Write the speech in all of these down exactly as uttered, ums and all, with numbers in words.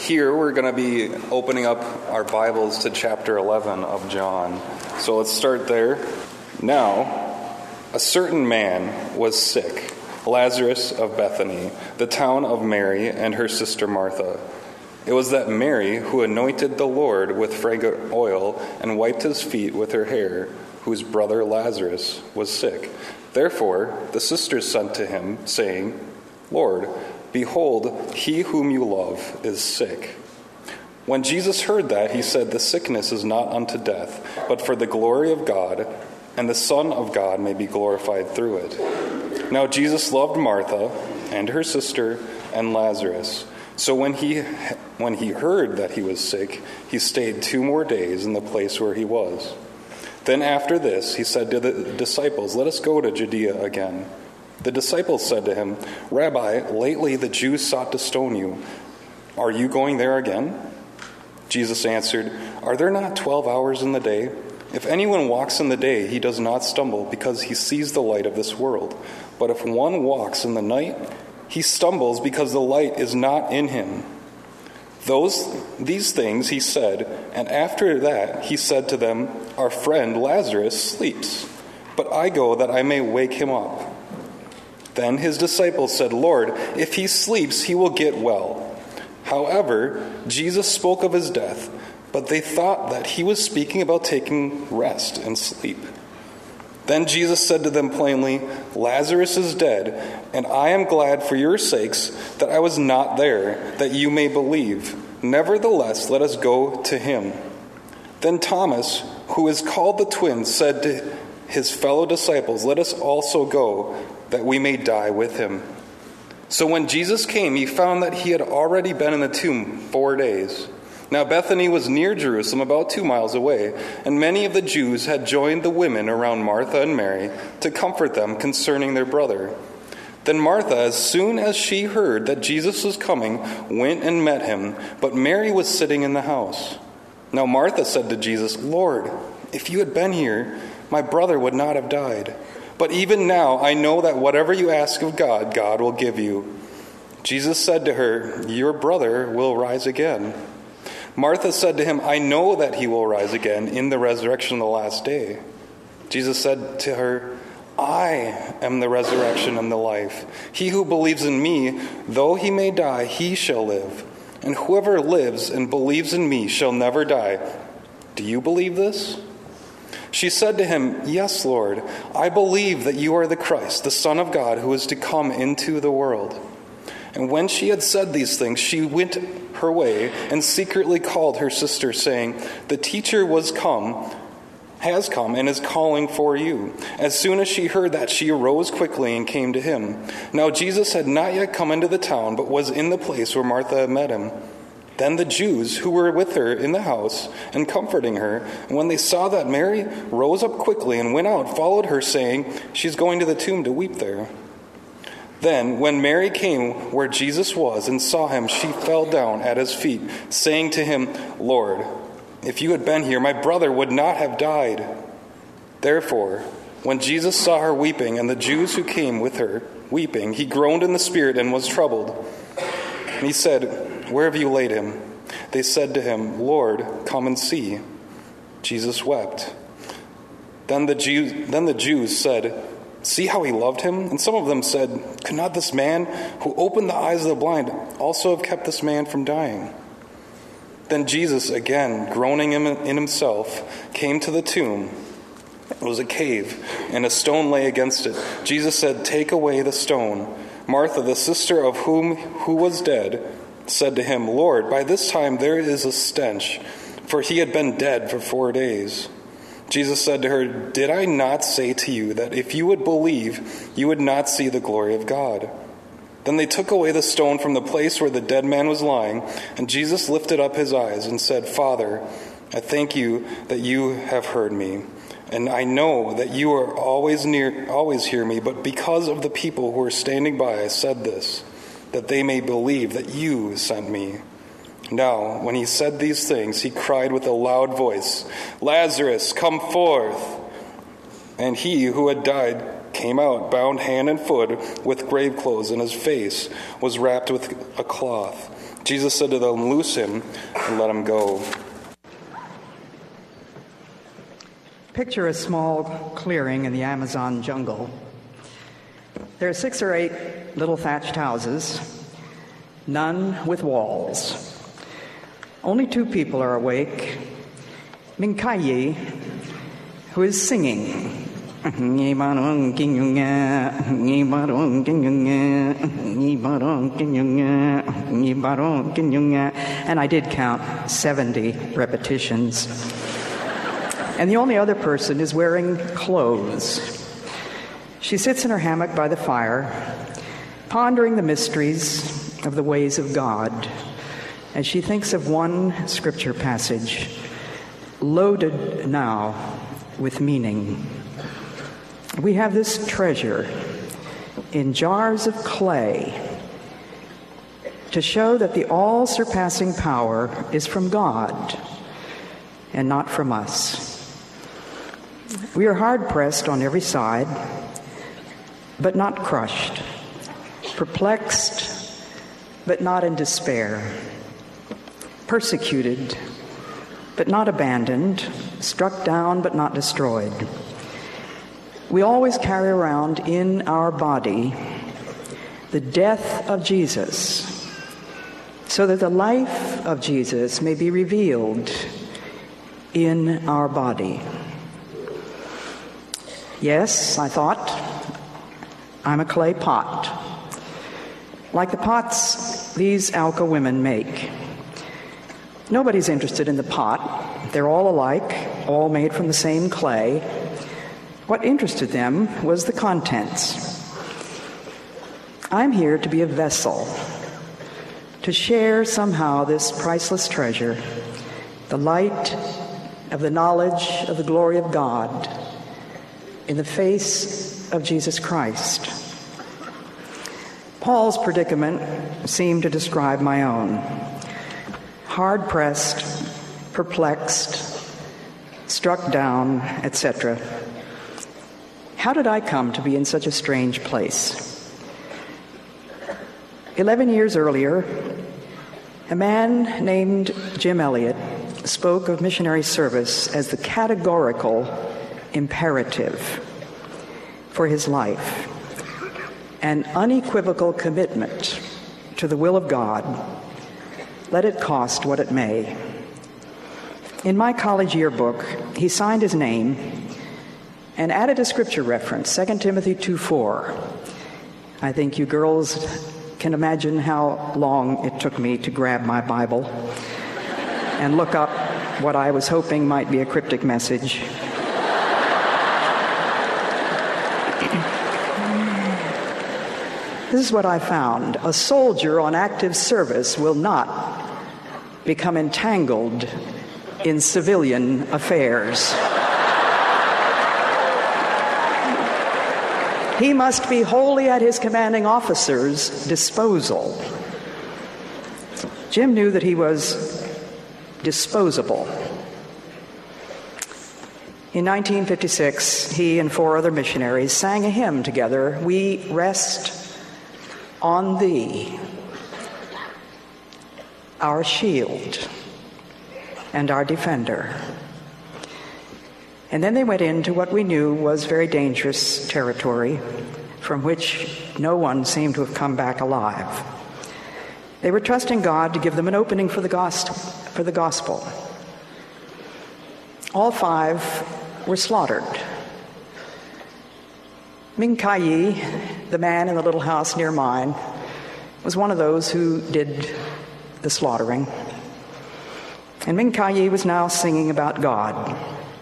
here we're going to be opening up our Bibles to chapter eleven of John. So let's start there. Now, a certain man was sick, Lazarus of Bethany, the town of Mary and her sister Martha. It was that Mary who anointed the Lord with fragrant oil and wiped his feet with her hair, whose brother Lazarus was sick. Therefore the sisters sent to him, saying, Lord, behold, he whom you love is sick. When Jesus heard that, he said, The sickness is not unto death, but for the glory of God, and the Son of God may be glorified through it. Now Jesus loved Martha and her sister and Lazarus. So when he when he heard that he was sick, he stayed two more days in the place where he was. Then after this, he said to the disciples, Let us go to Judea again. The disciples said to him, Rabbi, lately the Jews sought to stone you. Are you going there again? Jesus answered, Are there not twelve hours in the day? If anyone walks in the day, he does not stumble, because he sees the light of this world. But if one walks in the night, he stumbles because the light is not in him. Those these things he said, and after that he said to them, Our friend Lazarus sleeps, but I go that I may wake him up. Then his disciples said, Lord, if he sleeps, he will get well. However, Jesus spoke of his death, but they thought that he was speaking about taking rest and sleep. Then Jesus said to them plainly, Lazarus is dead, and I am glad for your sakes that I was not there, that you may believe. Nevertheless, let us go to him. Then Thomas, who is called the twin, said to his fellow disciples, Let us also go, that we may die with him. So when Jesus came, he found that he had already been in the tomb four days. Now Bethany was near Jerusalem, about two miles away, and many of the Jews had joined the women around Martha and Mary to comfort them concerning their brother. Then Martha, as soon as she heard that Jesus was coming, went and met him, but Mary was sitting in the house. Now Martha said to Jesus, Lord, if you had been here, my brother would not have died. But even now I know that whatever you ask of God, God will give you. Jesus said to her, Your brother will rise again. Martha said to him, I know that he will rise again in the resurrection of the last day. Jesus said to her, I am the resurrection and the life. He who believes in me, though he may die, he shall live. And whoever lives and believes in me shall never die. Do you believe this? She said to him, Yes, Lord, I believe that you are the Christ, the Son of God, who is to come into the world. And when she had said these things, she went her way and secretly called her sister, saying, The teacher was come, has come, and is calling for you. As soon as she heard that, she arose quickly and came to him. Now Jesus had not yet come into the town, but was in the place where Martha had met him. Then the Jews who were with her in the house and comforting her, and when they saw that Mary rose up quickly and went out, followed her, saying, She's going to the tomb to weep there. Then, when Mary came where Jesus was and saw him, she fell down at his feet, saying to him, Lord, if you had been here, my brother would not have died. Therefore, when Jesus saw her weeping, and the Jews who came with her weeping, he groaned in the spirit and was troubled. And he said, Where have you laid him? They said to him, Lord, come and see. Jesus wept. Then the Jews, then the Jews said, See how he loved him? And some of them said, Could not this man who opened the eyes of the blind also have kept this man from dying? Then Jesus, again groaning in himself, came to the tomb. It was a cave, and a stone lay against it. Jesus said, Take away the stone. Martha, the sister of whom who was dead, said to him, Lord, by this time there is a stench, for he had been dead for four days. Jesus said to her, Did I not say to you that if you would believe, you would not see the glory of God? Then they took away the stone from the place where the dead man was lying, and Jesus lifted up his eyes and said, Father, I thank you that you have heard me. And I know that you are always near, always hear me, but because of the people who are standing by, I said this, that they may believe that you sent me. Now, when he said these things, he cried with a loud voice, Lazarus, come forth! And he who had died came out, bound hand and foot with grave clothes, and his face was wrapped with a cloth. Jesus said to them, "Loose him and let him go." Picture a small clearing in the Amazon jungle. There are six or eight little thatched houses, none with walls. Only two people are awake. Minkayi, who is singing. And I did count seventy repetitions. And the only other person is wearing clothes. She sits in her hammock by the fire, pondering the mysteries of the ways of God, as she thinks of one scripture passage, loaded now with meaning. We have this treasure in jars of clay to show that the all-surpassing power is from God and not from us. We are hard-pressed on every side, but not crushed, perplexed, but not in despair, persecuted, but not abandoned, struck down, but not destroyed. We always carry around in our body the death of Jesus, so that the life of Jesus may be revealed in our body. Yes, I thought, I'm a clay pot, like the pots these Auca women make. Nobody's interested in the pot. They're all alike, all made from the same clay. What interested them was the contents. I'm here to be a vessel, to share somehow this priceless treasure, the light of the knowledge of the glory of God in the face of Jesus Christ. Paul's predicament seemed to describe my own. Hard-pressed, perplexed, struck down, et cetera. How did I come to be in such a strange place? Eleven years earlier, a man named Jim Elliot spoke of missionary service as the categorical imperative for his life, an unequivocal commitment to the will of God, let it cost what it may. In my college yearbook, he signed his name and added a scripture reference, Second Timothy two four. I think you girls can imagine how long it took me to grab my Bible and look up what I was hoping might be a cryptic message. This is what I found. A soldier on active service will not become entangled in civilian affairs. He must be wholly at his commanding officer's disposal. Jim knew that he was disposable. In nineteen fifty-six, he and four other missionaries sang a hymn together, "We Rest on Thee, our shield and our defender." And then they went into what we knew was very dangerous territory, from which no one seemed to have come back alive. They were trusting God to give them an opening for the gospel. For the gospel. All five were slaughtered. Minkayi, the man in the little house near mine, was one of those who did the slaughtering. And Minkayi was now singing about God.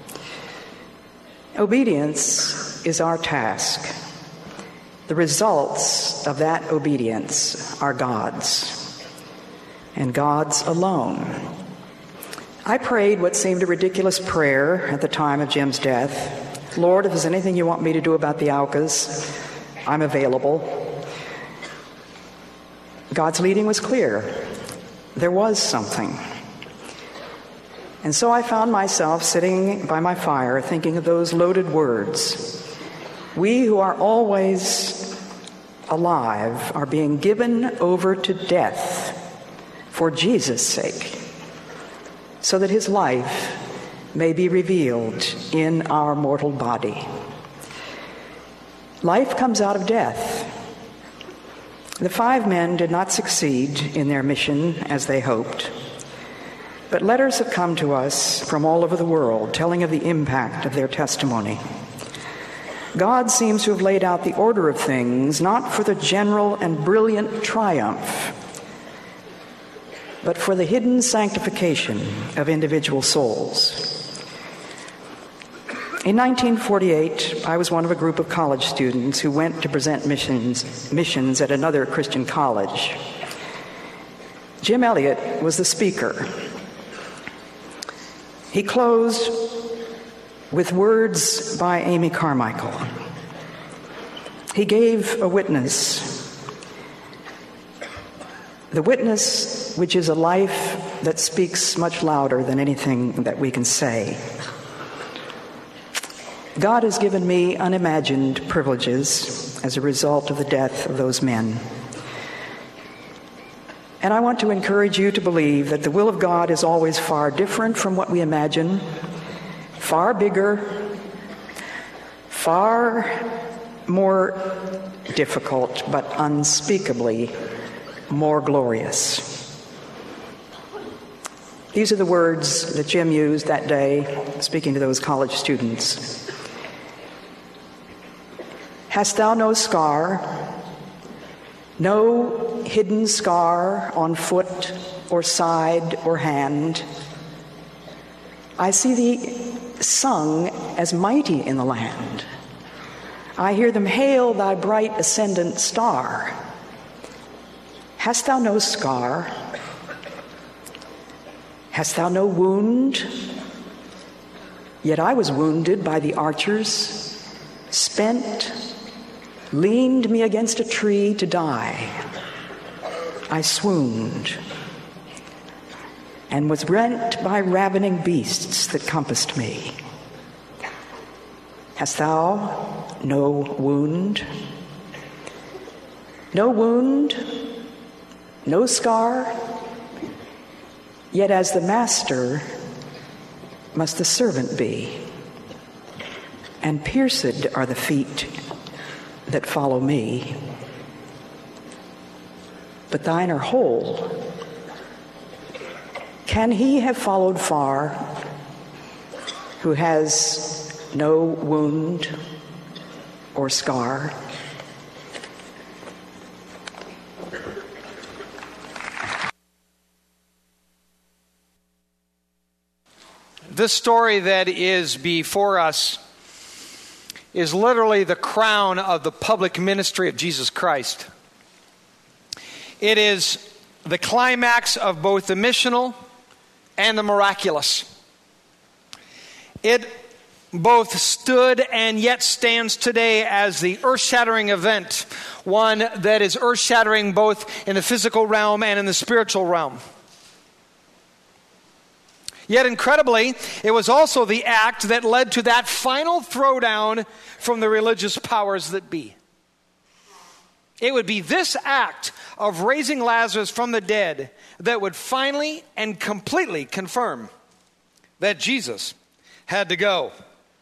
Obedience is our task. The results of that obedience are God's, and God's alone. I prayed what seemed a ridiculous prayer at the time of Jim's death. Lord, if there's anything you want me to do about the Aucas, I'm available. God's leading was clear. There was something. And so I found myself sitting by my fire thinking of those loaded words. We who are always alive are being given over to death for Jesus' sake, so that his life may be revealed in our mortal body. Life comes out of death. The five men did not succeed in their mission as they hoped, but letters have come to us from all over the world telling of the impact of their testimony. God seems to have laid out the order of things not for the general and brilliant triumph, but for the hidden sanctification of individual souls. In nineteen forty-eight, I was one of a group of college students who went to present missions, missions at another Christian college. Jim Elliot was the speaker. He closed with words by Amy Carmichael. He gave a witness, the witness which is a life that speaks much louder than anything that we can say. God has given me unimagined privileges as a result of the death of those men. And I want to encourage you to believe that the will of God is always far different from what we imagine, far bigger, far more difficult, but unspeakably more glorious. These are the words that Jim used that day, speaking to those college students. Hast thou no scar, no hidden scar on foot or side or hand? I see thee sung as mighty in the land. I hear them hail thy bright ascendant star. Hast thou no scar? Hast thou no wound? Yet I was wounded by the archers, spent, leaned me against a tree to die. I swooned and was rent by ravening beasts that compassed me. Hast thou no wound? No wound, no scar, yet as the master must the servant be, and pierced are the feet that follow me. But thine are whole. Can he have followed far who has no wound or scar? This story that is before us is literally the crown of the public ministry of Jesus Christ. It is the climax of both the missional and the miraculous. It both stood and yet stands today as the earth-shattering event, one that is earth-shattering both in the physical realm and in the spiritual realm. Yet incredibly, it was also the act that led to that final throwdown from the religious powers that be. It would be this act of raising Lazarus from the dead that would finally and completely confirm that Jesus had to go.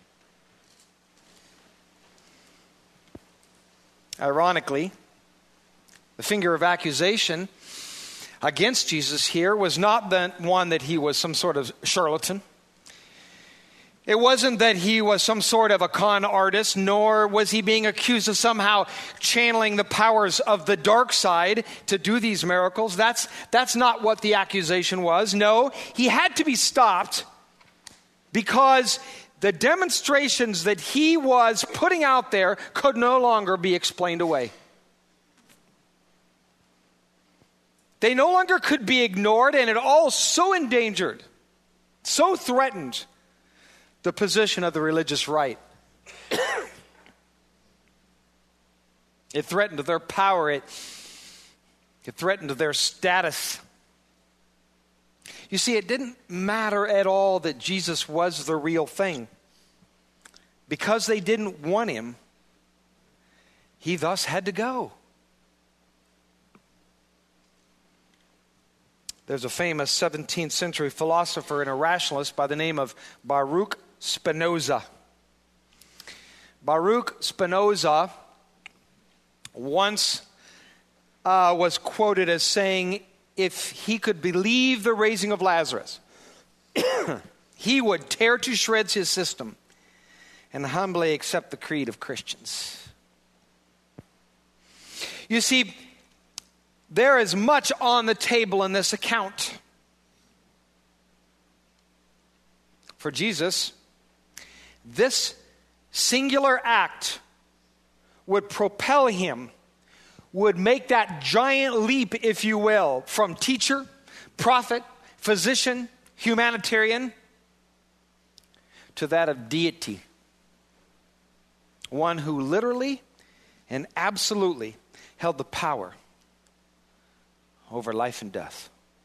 Ironically, the finger of accusation against Jesus here was not the one that he was some sort of charlatan. It wasn't that he was some sort of a con artist, nor was he being accused of somehow channeling the powers of the dark side to do these miracles. That's, that's not what the accusation was. No, he had to be stopped because the demonstrations that he was putting out there could no longer be explained away. They no longer could be ignored, and it all so endangered, so threatened the position of the religious right. It threatened their power. It, it threatened their status. You see, it didn't matter at all that Jesus was the real thing. Because they didn't want him, he thus had to go. There's a famous seventeenth century philosopher and a rationalist by the name of Baruch Spinoza. Baruch Spinoza once uh, was quoted as saying, if he could believe the raising of Lazarus, he would tear to shreds his system and humbly accept the creed of Christians. You see, there is much on the table in this account. For Jesus, this singular act would propel him, would make that giant leap, if you will, from teacher, prophet, physician, humanitarian, to that of deity. One who literally and absolutely held the power over life and death.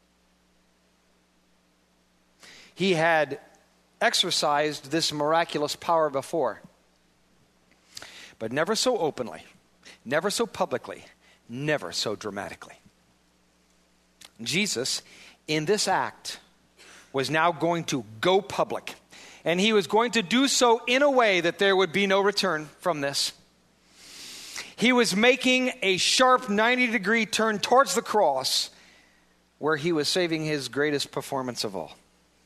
He had exercised this miraculous power before, but never so openly, never so publicly, never so dramatically. Jesus, in this act, was now going to go public, and he was going to do so in a way that there would be no return from this. He was making a sharp ninety degree turn towards the cross, where he was saving his greatest performance of all.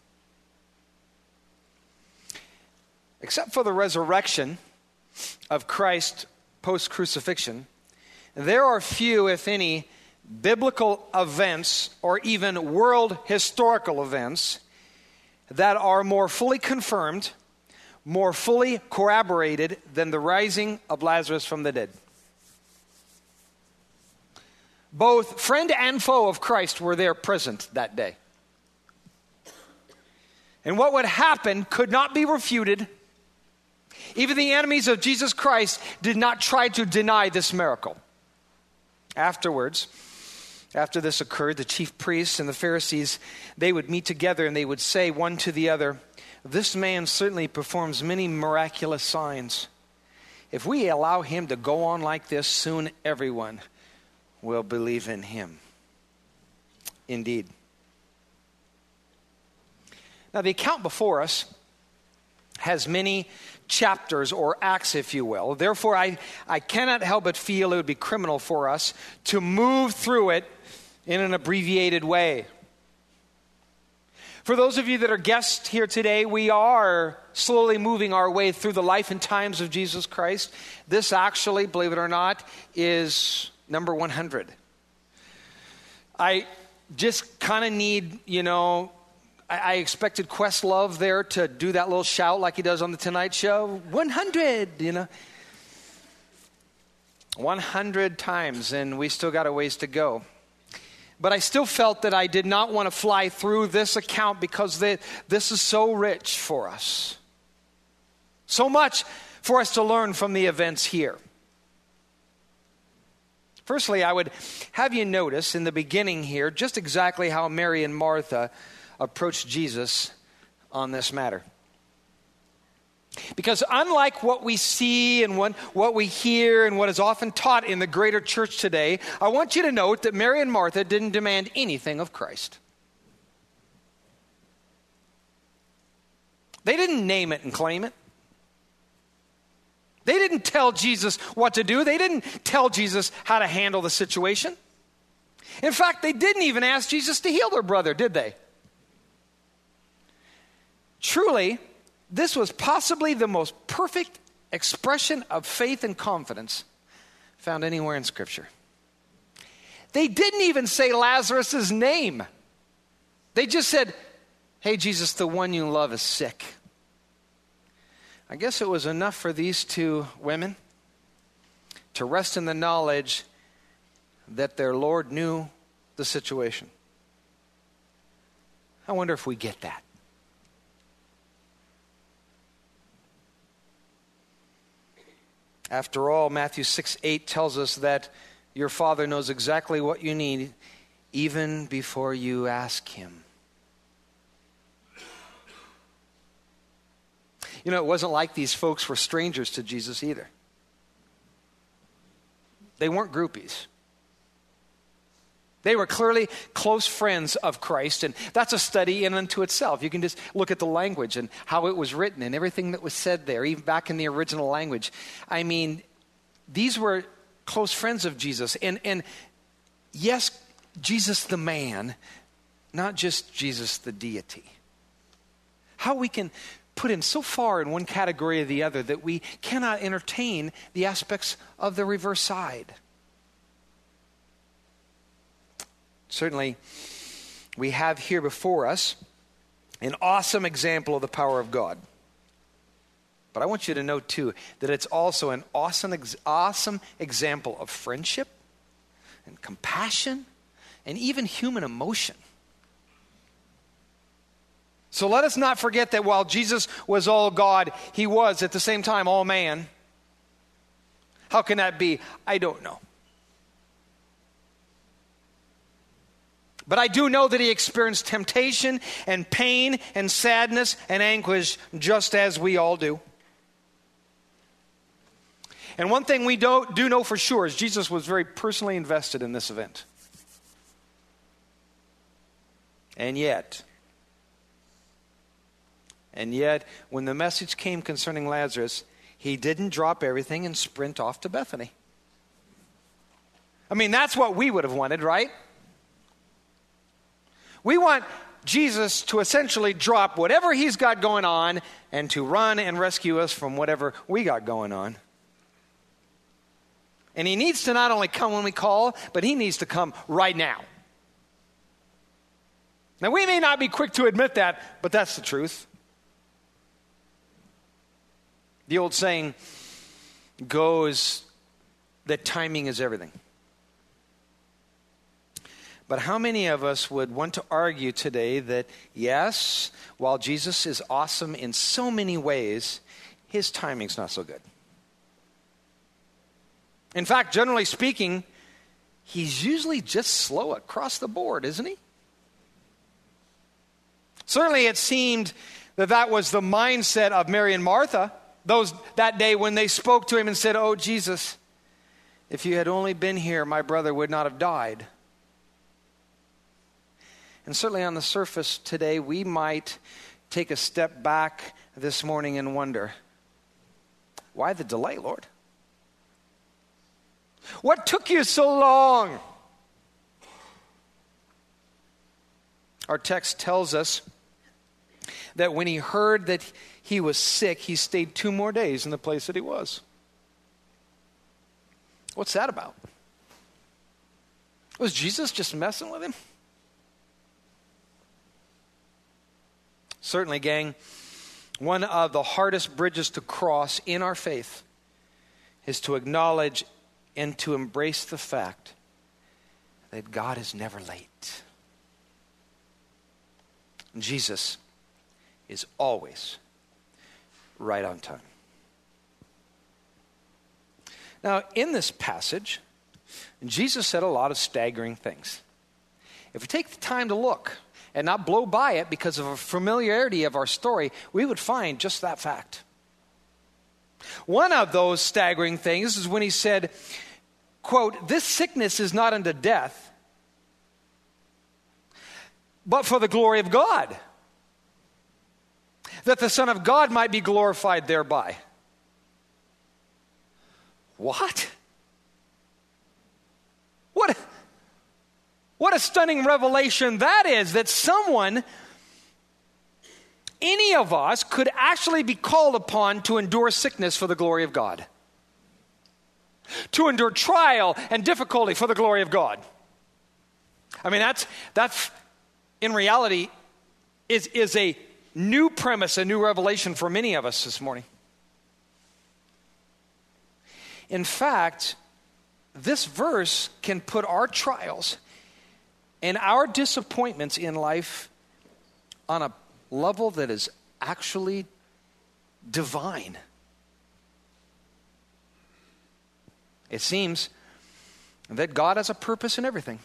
Except for the resurrection of Christ post-crucifixion, there are few, if any, biblical events or even world historical events that are more fully confirmed, more fully corroborated than the rising of Lazarus from the dead. Both friend and foe of Christ were there present that day. And what would happen could not be refuted. Even the enemies of Jesus Christ did not try to deny this miracle. Afterwards, after this occurred, the chief priests and the Pharisees, they would meet together and they would say one to the other, "This man certainly performs many miraculous signs. If we allow him to go on like this, soon everyone will believe in him." Indeed. Now, the account before us has many chapters or acts, if you will. Therefore, I, I cannot help but feel it would be criminal for us to move through it in an abbreviated way. For those of you that are guests here today, we are slowly moving our way through the life and times of Jesus Christ. This actually, believe it or not, is number one hundred. I just kind of need, you know, I, I expected Questlove there to do that little shout like he does on the Tonight Show. one hundred, you know. one hundred times, and we still got a ways to go. But I still felt that I did not want to fly through this account because they, this is so rich for us. So much for us to learn from the events here. Firstly, I would have you notice in the beginning here just exactly how Mary and Martha approached Jesus on this matter. Because unlike what we see and what, what we hear and what is often taught in the greater church today, I want you to note that Mary and Martha didn't demand anything of Christ. They didn't name it and claim it. They didn't tell Jesus what to do. They didn't tell Jesus how to handle the situation. In fact, they didn't even ask Jesus to heal their brother, did they? Truly, this was possibly the most perfect expression of faith and confidence found anywhere in Scripture. They didn't even say Lazarus' name. They just said, "Hey, Jesus, the one you love is sick." I guess it was enough for these two women to rest in the knowledge that their Lord knew the situation. I wonder if we get that. After all, Matthew six eight tells us that your Father knows exactly what you need even before you ask Him. You know, it wasn't like these folks were strangers to Jesus either. They weren't groupies. They were clearly close friends of Christ, and that's a study in unto itself. You can just look at the language and how it was written and everything that was said there, even back in the original language. I mean, these were close friends of Jesus. And, and yes, Jesus the man, not just Jesus the deity. How we can put him so far in one category or the other that we cannot entertain the aspects of the reverse side. Certainly, we have here before us an awesome example of the power of God. But I want you to know, too, that it's also an awesome, awesome example of friendship and compassion and even human emotion. So let us not forget that while Jesus was all God, he was at the same time all man. How can that be? I don't know. But I do know that he experienced temptation and pain and sadness and anguish just as we all do. And one thing we do, do know for sure is Jesus was very personally invested in this event. And yet, and yet, when the message came concerning Lazarus, he didn't drop everything and sprint off to Bethany. I mean, that's what we would have wanted, right? We want Jesus to essentially drop whatever he's got going on and to run and rescue us from whatever we got going on. And he needs to not only come when we call, but he needs to come right now. Now, we may not be quick to admit that, but that's the truth. The old saying goes that timing is everything. But how many of us would want to argue today that, yes, while Jesus is awesome in so many ways, his timing's not so good? In fact, generally speaking, he's usually just slow across the board, isn't he? Certainly it seemed that that was the mindset of Mary and Martha, those that day when they spoke to him and said, "Oh, Jesus, if you had only been here, my brother would not have died." And certainly on the surface today, we might take a step back this morning and wonder, why the delay, Lord? What took you so long? Our text tells us that when he heard that he was sick, he stayed two more days in the place that he was. What's that about? Was Jesus just messing with him? Certainly, gang, one of the hardest bridges to cross in our faith is to acknowledge and to embrace the fact that God is never late. Jesus is always right on time. Now, in this passage, Jesus said a lot of staggering things. If we take the time to look and not blow by it because of a familiarity of our story, we would find just that fact. One of those staggering things is when he said, quote, "This sickness is not unto death, but for the glory of God, that the Son of God might be glorified thereby." What? What? What a stunning revelation that is, that someone, any of us, could actually be called upon to endure sickness for the glory of God. To endure trial and difficulty for the glory of God. I mean, that's, that's in reality, is, is a new premise, a new revelation for many of us this morning. In fact, this verse can put our trials and our disappointments in life on a level that is actually divine. It seems that God has a purpose in everything,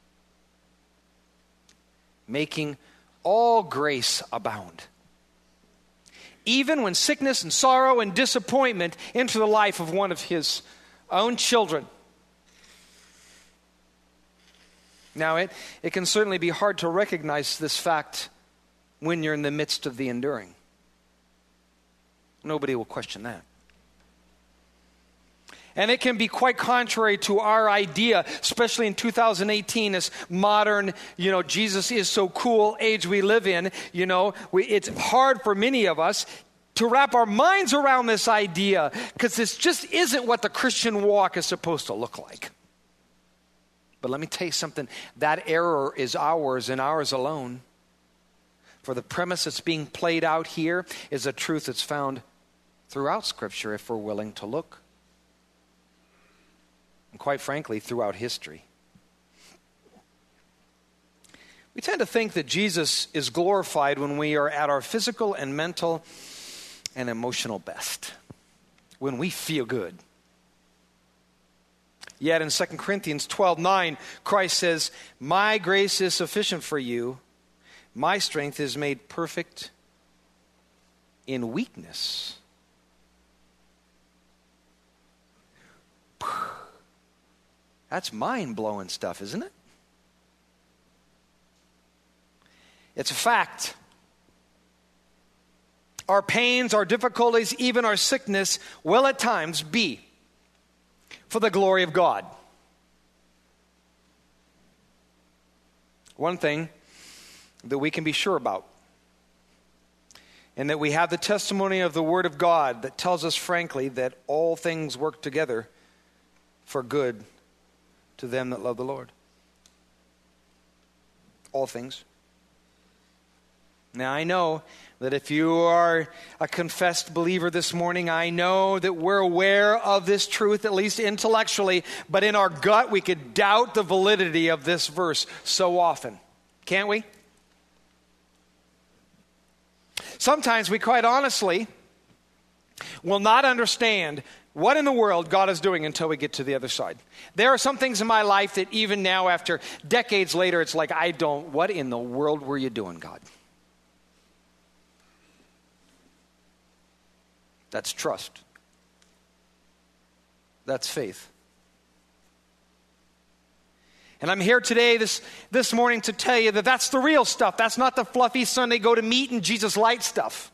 making all grace abound. Even when sickness and sorrow and disappointment enter the life of one of his own children. Now, it, it can certainly be hard to recognize this fact when you're in the midst of the enduring. Nobody will question that. And it can be quite contrary to our idea, especially in two thousand eighteen, this modern, you know, Jesus is so cool age we live in. You know, we, it's hard for many of us to wrap our minds around this idea because this just isn't what the Christian walk is supposed to look like. But let me tell you something, that error is ours and ours alone. For the premise that's being played out here is a truth that's found throughout Scripture if we're willing to look. And quite frankly, throughout history. We tend to think that Jesus is glorified when we are at our physical and mental and emotional best, when we feel good. Yet in Second Corinthians twelve nine, Christ says, "My grace is sufficient for you. My strength is made perfect in weakness." That's mind-blowing stuff, isn't it? It's a fact. Our pains, our difficulties, even our sickness will at times be for the glory of God. One thing that we can be sure about, and that we have the testimony of the Word of God that tells us frankly that all things work together for good to them that love the Lord. All things. Now I know that if you are a confessed believer this morning, I know that we're aware of this truth, at least intellectually, but in our gut we could doubt the validity of this verse so often. Can't we? Sometimes we quite honestly will not understand what in the world God is doing until we get to the other side. There are some things in my life that even now, after decades later, it's like, I don't, what in the world were you doing, God? That's trust. That's faith. And I'm here today, this, this morning, to tell you that that's the real stuff. That's not the fluffy Sunday go to meet and Jesus light stuff.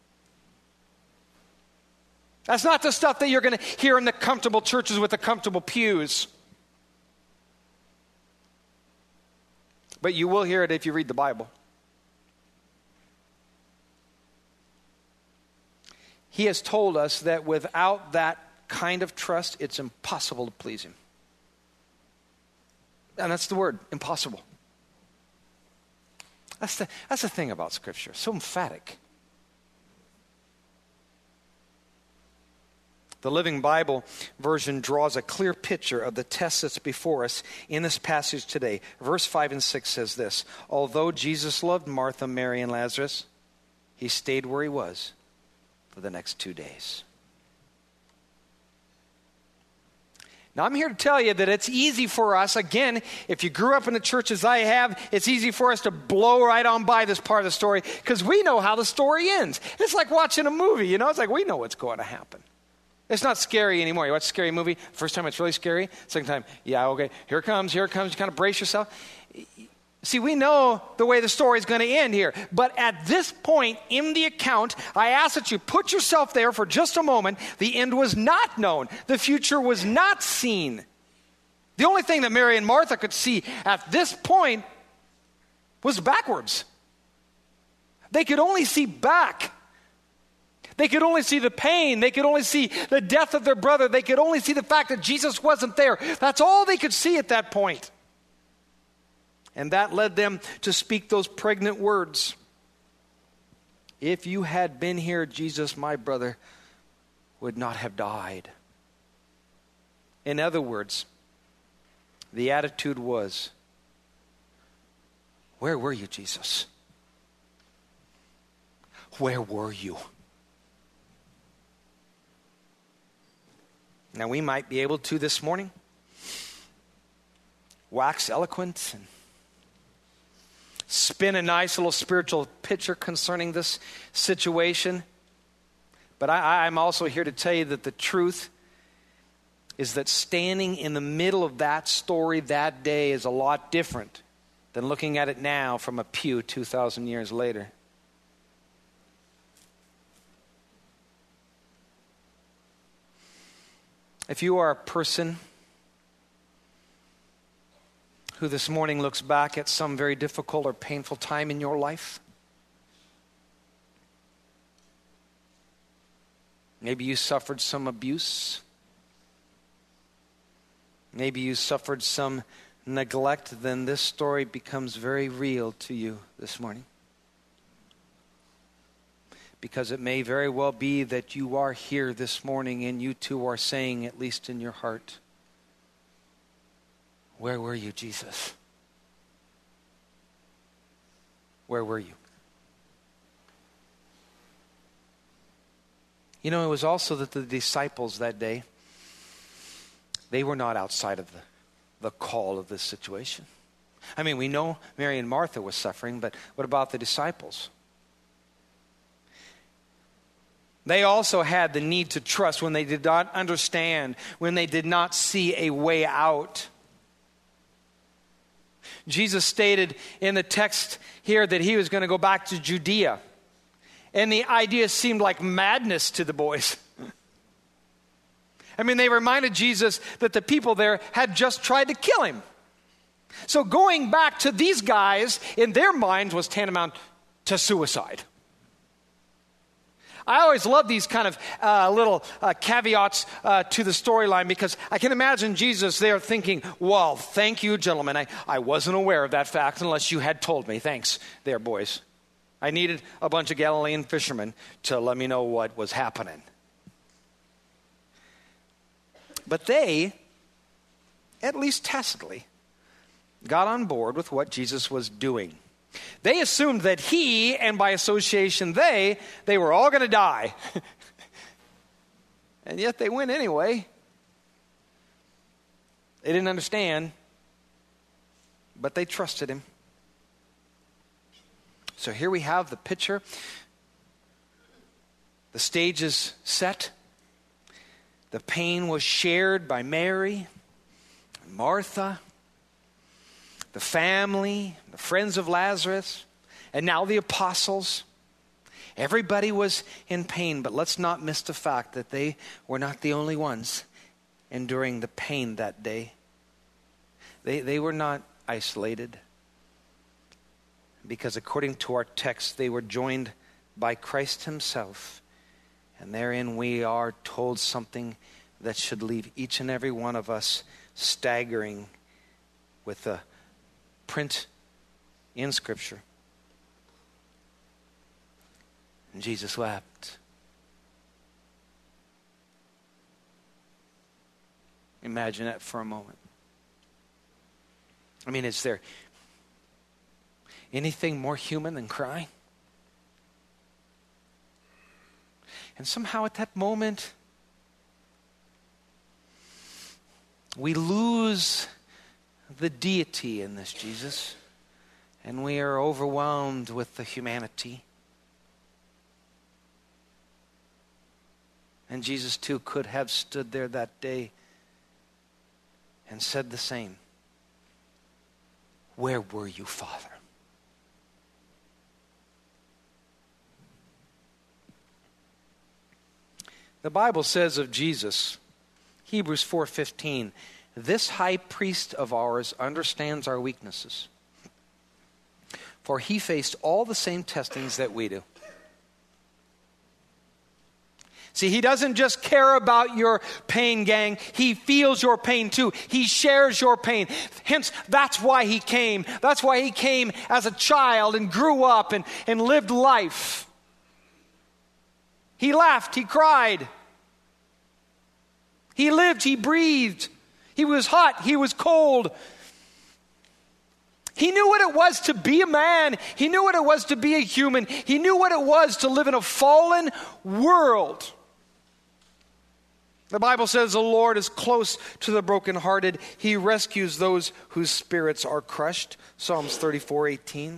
That's not the stuff that you're going to hear in the comfortable churches with the comfortable pews. But you will hear it if you read the Bible. He has told us that without that kind of trust, it's impossible to please Him. And that's the word, impossible. That's the, that's the thing about Scripture, so emphatic. The Living Bible version draws a clear picture of the test that's before us in this passage today. Verse five and six says this: although Jesus loved Martha, Mary, and Lazarus, He stayed where He was for the next two days. Now, I'm here to tell you that it's easy for us, again, if you grew up in the church as I have, it's easy for us to blow right on by this part of the story because we know how the story ends. It's like watching a movie, you know? It's like we know what's going to happen. It's not scary anymore. You watch a scary movie, first time it's really scary, second time, yeah, okay, here it comes, here it comes, you kind of brace yourself. See, we know the way the story is going to end here. But at this point in the account, I ask that you put yourself there for just a moment. The end was not known. The future was not seen. The only thing that Mary and Martha could see at this point was backwards. They could only see back. They could only see the pain. They could only see the death of their brother. They could only see the fact that Jesus wasn't there. That's all they could see at that point. And that led them to speak those pregnant words. If you had been here, Jesus, my brother, would not have died. In other words, the attitude was, where were you, Jesus? Where were you? Now, we might be able to this morning wax eloquent and spin a nice little spiritual picture concerning this situation. But I, I'm also here to tell you that the truth is that standing in the middle of that story that day is a lot different than looking at it now from a pew two thousand years later. If you are a person who this morning looks back at some very difficult or painful time in your life, maybe you suffered some abuse, maybe you suffered some neglect, then this story becomes very real to you this morning. Because it may very well be that you are here this morning and you too are saying, at least in your heart, where were you, Jesus? Where were you? You know, it was also that the disciples that day, they were not outside of the, the call of this situation. I mean, we know Mary and Martha were suffering, but what about the disciples? They also had the need to trust when they did not understand, when they did not see a way out. Jesus stated in the text here that he was going to go back to Judea. And the idea seemed like madness to the boys. I mean, they reminded Jesus that the people there had just tried to kill him. So going back to these guys, in their minds, was tantamount to suicide. I always love these kind of uh, little uh, caveats uh, to the storyline, because I can imagine Jesus there thinking, well, thank you, gentlemen. I, I wasn't aware of that fact unless you had told me. Thanks there, boys. I needed a bunch of Galilean fishermen to let me know what was happening. But they, at least tacitly, got on board with what Jesus was doing. They assumed that he, and by association they, they were all going to die. And yet they went anyway. They didn't understand, but they trusted him. So here we have the picture. The stage is set. The pain was shared by Mary, Martha, the family, the friends of Lazarus, and now the apostles. Everybody was in pain, but let's not miss the fact that they were not the only ones enduring the pain that day. They, they were not isolated, because according to our text, they were joined by Christ himself. And therein we are told something that should leave each and every one of us staggering with the print in Scripture. And Jesus wept. Imagine that for a moment. I mean, is there anything more human than crying? And somehow at that moment, we lose the deity in this Jesus, and we are overwhelmed with the humanity. And Jesus too could have stood there that day and said the same. Where were you, Father? The Bible says of Jesus, Hebrews four fifteen, this high priest of ours understands our weaknesses, for he faced all the same testings that we do. See, he doesn't just care about your pain, gang. He feels your pain too. He shares your pain. Hence, that's why he came. That's why he came as a child and grew up and, and lived life. He laughed. He cried. He lived. He breathed. He was hot. He was cold. He knew what it was to be a man. He knew what it was to be a human. He knew what it was to live in a fallen world. The Bible says the Lord is close to the brokenhearted. He rescues those whose spirits are crushed. Psalms thirty-four eighteen.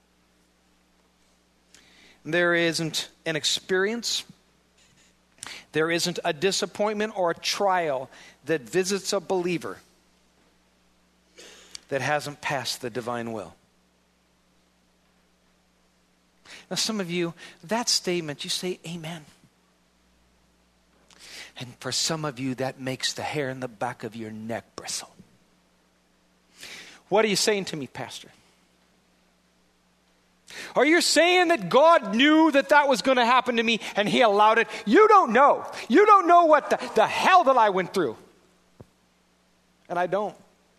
There isn't an experience. There isn't a disappointment or a trial that visits a believer that hasn't passed the divine will. Now, some of you, that statement, you say, amen. And for some of you, that makes the hair in the back of your neck bristle. What are you saying to me, Pastor? Are you saying that God knew that that was going to happen to me and he allowed it? You don't know. You don't know what the, the hell that I went through. And I don't.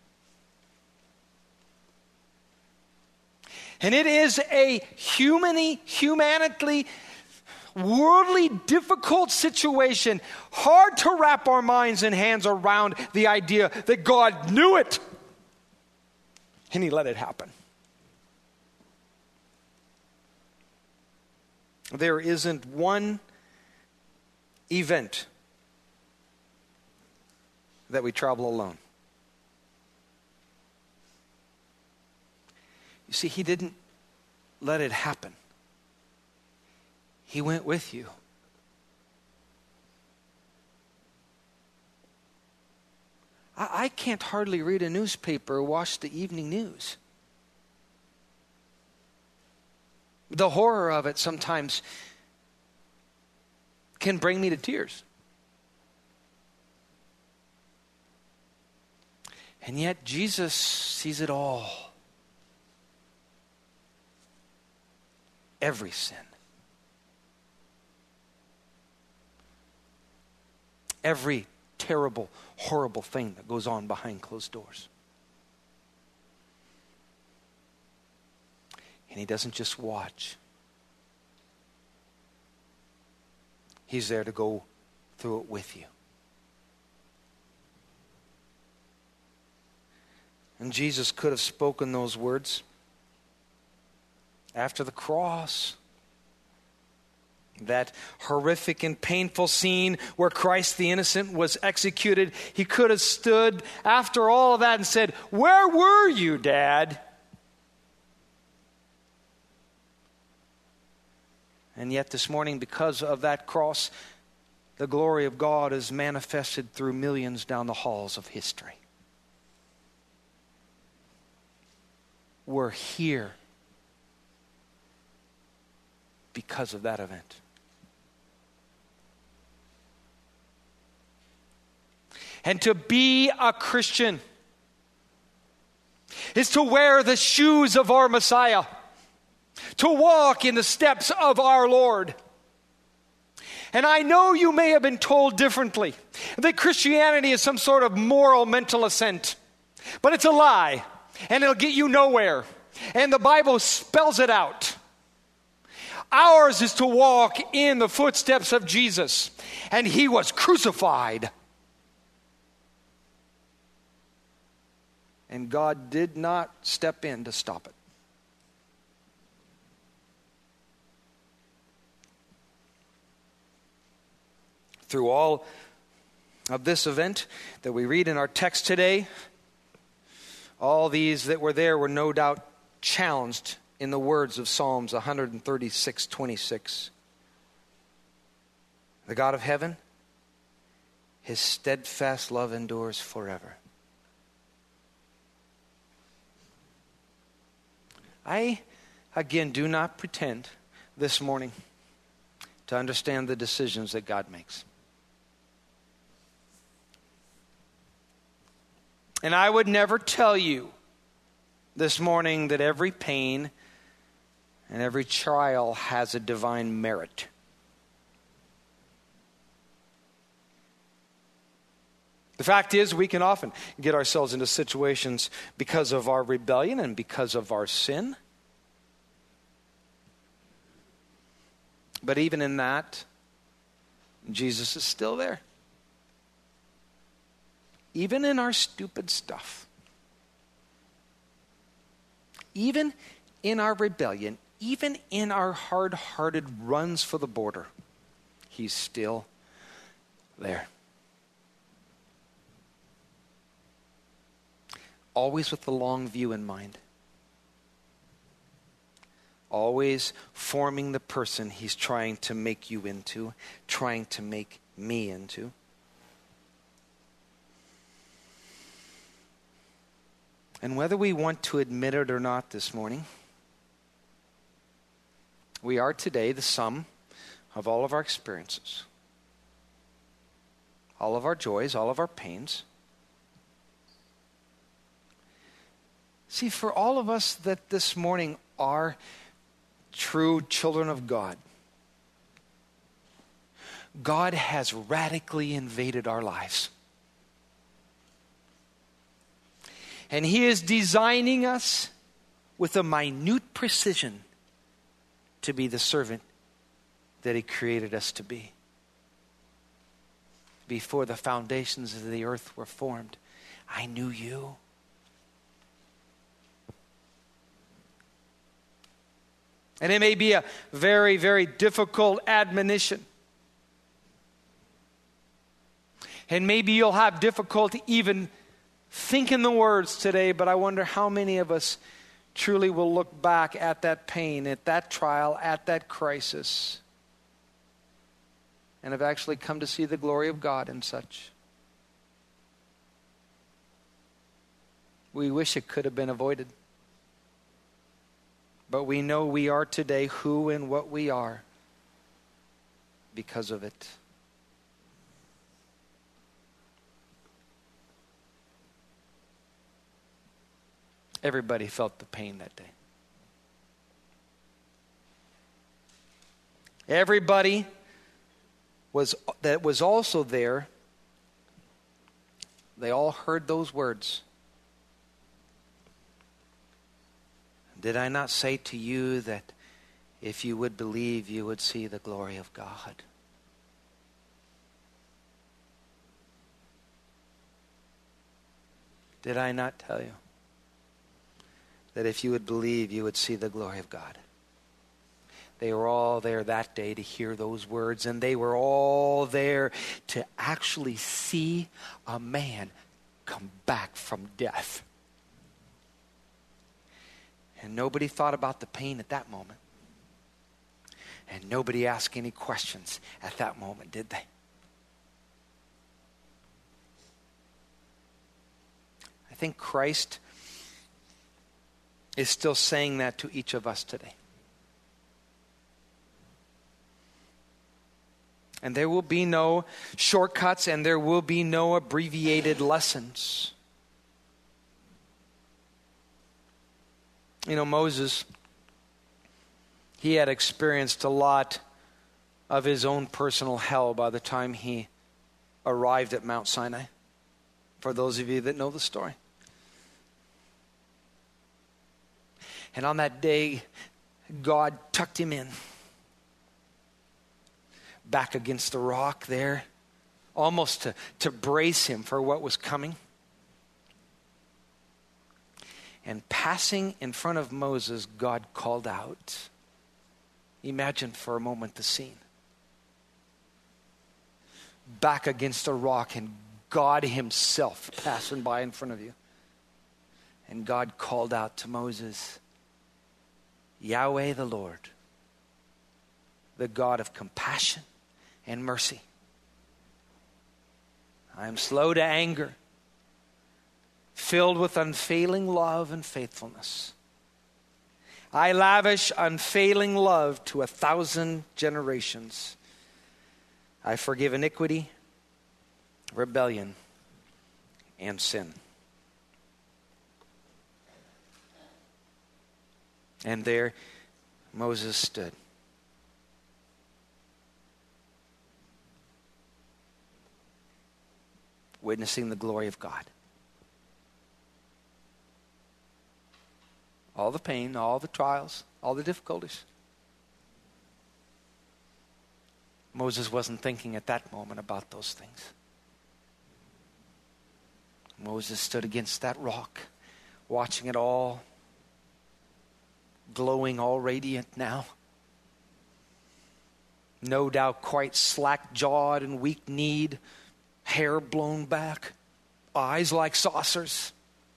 And it is a humanly, humanly, worldly difficult situation. Hard to wrap our minds and hands around the idea that God knew it. And he let it happen. There isn't one event that we travel alone. You see, he didn't let it happen. He went with you. I, I can't hardly read a newspaper or watch the evening news. The horror of it sometimes can bring me to tears. And yet Jesus sees it all. Every sin. Every terrible, horrible thing that goes on behind closed doors. And he doesn't just watch. He's there to go through it with you. And Jesus could have spoken those words after the cross. That horrific and painful scene where Christ the innocent was executed. He could have stood after all of that and said, "Where were you, Dad?" And yet this morning, because of that cross, the glory of God is manifested through millions down the halls of history. We're here because of that event. And to be a Christian is to wear the shoes of our Messiah, to walk in the steps of our Lord. And I know you may have been told differently, that Christianity is some sort of moral mental assent, but it's a lie, and it'll get you nowhere. And the Bible spells it out. Ours is to walk in the footsteps of Jesus, and he was crucified. And God did not step in to stop it. Through all of this event that we read in our text today, all these that were there were no doubt challenged in the words of Psalms one thirty-six twenty-six. The God of heaven, his steadfast love endures forever. I, again, do not pretend this morning to understand the decisions that God makes. And I would never tell you this morning that every pain and every trial has a divine merit. The fact is, we can often get ourselves into situations because of our rebellion and because of our sin. But even in that, Jesus is still there. Even in our stupid stuff. Even in our rebellion, even in our hard-hearted runs for the border, he's still there. Always with the long view in mind. Always forming the person he's trying to make you into, trying to make me into. And whether we want to admit it or not this morning, we are today the sum of all of our experiences, all of our joys, all of our pains. See, for all of us that this morning are true children of God, God has radically invaded our lives. And He is designing us with a minute precision to be the servant that He created us to be. Before the foundations of the earth were formed, I knew you. And it may be a very, very difficult admonition. And maybe you'll have difficulty even thinking the words today, but I wonder how many of us truly will look back at that pain, at that trial, at that crisis, and have actually come to see the glory of God in such. We wish it could have been avoided. But we know we are today who and what we are because of it. Everybody felt the pain that day. Everybody was that was also there, they all heard those words. Did I not say to you that if you would believe, you would see the glory of God? Did I not tell you that if you would believe, you would see the glory of God? They were all there that day to hear those words, and they were all there to actually see a man come back from death. And nobody thought about the pain at that moment. And nobody asked any questions at that moment, did they? I think Christ is still saying that to each of us today. And there will be no shortcuts, and there will be no abbreviated lessons. You know, Moses, he had experienced a lot of his own personal hell by the time he arrived at Mount Sinai, for those of you that know the story. And on that day, God tucked him in, back against the rock there, almost to, to brace him for what was coming. And passing in front of Moses, God called out. Imagine for a moment the scene. Back against a rock, and God Himself passing by in front of you. And God called out to Moses, Yahweh the Lord, the God of compassion and mercy. I am slow to anger, filled with unfailing love and faithfulness. I lavish unfailing love to a thousand generations. I forgive iniquity, rebellion, and sin. And there Moses stood. Witnessing the glory of God. All the pain, all the trials, all the difficulties. Moses wasn't thinking at that moment about those things. Moses stood against that rock, watching it all, glowing all radiant now. No doubt quite slack-jawed and weak-kneed, hair blown back, eyes like saucers.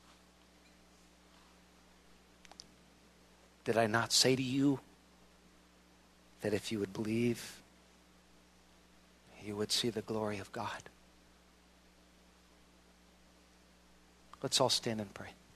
Did I not say to you that if you would believe, you would see the glory of God. Let's all stand and pray.